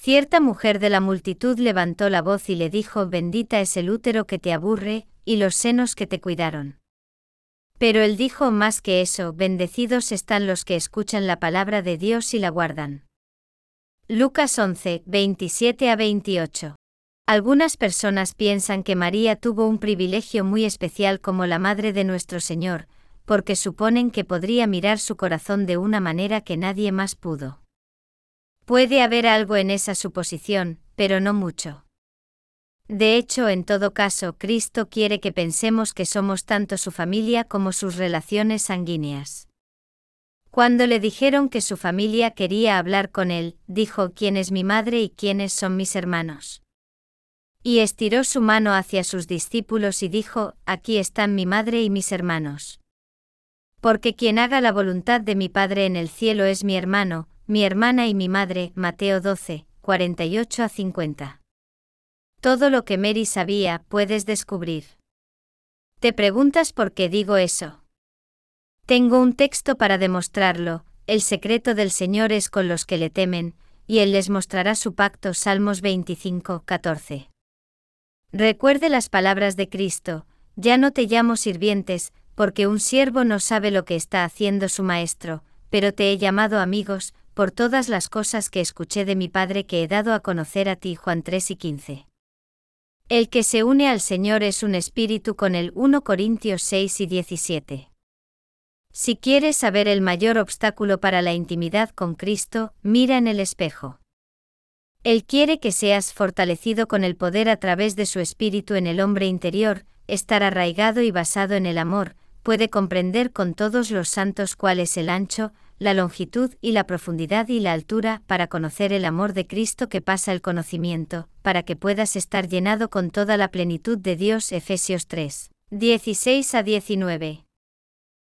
Cierta mujer de la multitud levantó la voz y le dijo: bendita es el útero que te aburre, y los senos que te cuidaron. Pero él dijo más que eso: bendecidos están los que escuchan la palabra de Dios y la guardan. Lucas 11, 27-28. Algunas personas piensan que María tuvo un privilegio muy especial como la madre de nuestro Señor, porque suponen que podría mirar su corazón de una manera que nadie más pudo. Puede haber algo en esa suposición, pero no mucho. De hecho, en todo caso, Cristo quiere que pensemos que somos tanto su familia como sus relaciones sanguíneas. Cuando le dijeron que su familia quería hablar con él, dijo: ¿quién es mi madre y quiénes son mis hermanos? Y estiró su mano hacia sus discípulos y dijo: aquí están mi madre y mis hermanos. Porque quien haga la voluntad de mi Padre en el cielo es mi hermano, mi hermana y mi madre. Mateo 12, 48-50. Todo lo que Mary sabía, puedes descubrir. ¿Te preguntas por qué digo eso? Tengo un texto para demostrarlo: el secreto del Señor es con los que le temen, y Él les mostrará su pacto. Salmos 25, 14. Recuerde las palabras de Cristo: ya no te llamo sirvientes, porque un siervo no sabe lo que está haciendo su maestro, pero te he llamado amigos, por todas las cosas que escuché de mi Padre que he dado a conocer a ti. Juan 3 y 15. El que se une al Señor es un espíritu con él. 1 Corintios 6 y 17. Si quieres saber el mayor obstáculo para la intimidad con Cristo, mira en el espejo. Él quiere que seas fortalecido con el poder a través de su espíritu en el hombre interior, estar arraigado y basado en el amor, puede comprender con todos los santos cuál es el ancho, la longitud y la profundidad y la altura, para conocer el amor de Cristo que pasa el conocimiento, para que puedas estar llenado con toda la plenitud de Dios. Efesios 3, 16-19.